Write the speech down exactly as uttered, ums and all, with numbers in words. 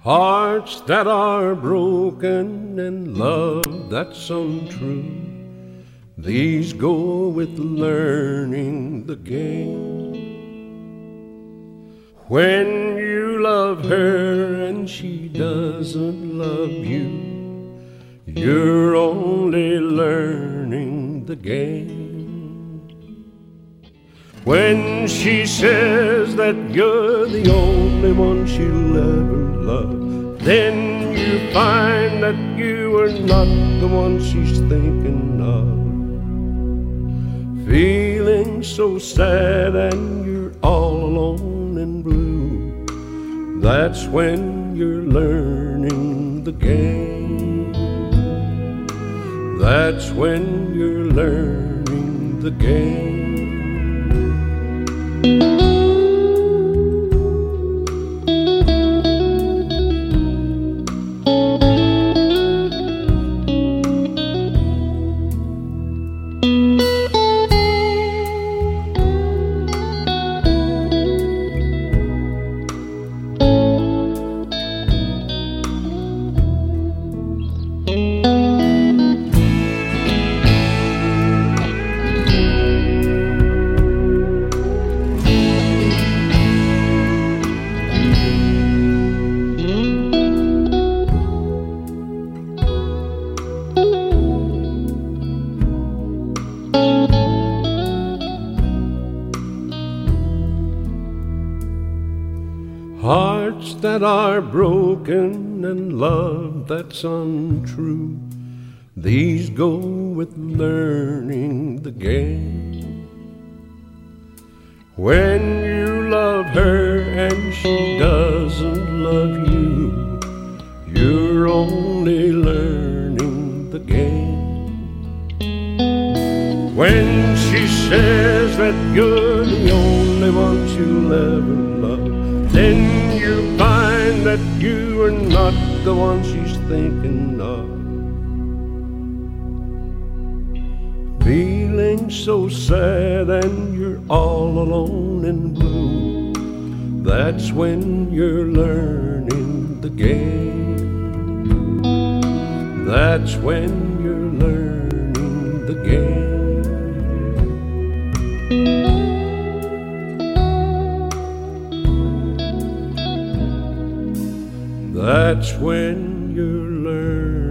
Hearts that are broken and love that's untrue, these go with learning the game. When you love her and she doesn't love you, you're only learning the game. When she says that you're the only one she'll ever love, then you find that you are not the one she's thinking of. Feeling so sad and you're all alone and blue, that's when you're learning the game. That's when you're learning the game. Hearts that are broken and love that's untrue, these go with learning the game. When you love her and she doesn't love you, you're only learning the game. When she says that you're the only one she'll ever love, then you find that you are not the one she's thinking of. Feeling so sad and you're all alone and blue, that's when you're learning the game. That's when you're learning the game. That's when you learn